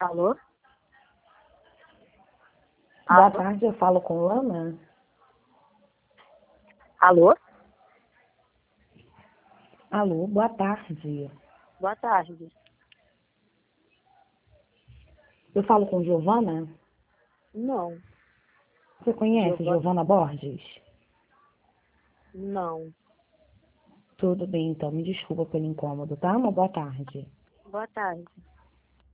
Alô? Boa Alô? tarde, eu falo com Lana. Alô? Alô, boa tarde. Boa tarde. Eu falo com Giovana. Não, Você conhece Giovana? Giovana Borges? Não. Tudo bem, então. Me desculpa pelo incômodo, tá? Uma boa tarde. Boa tarde.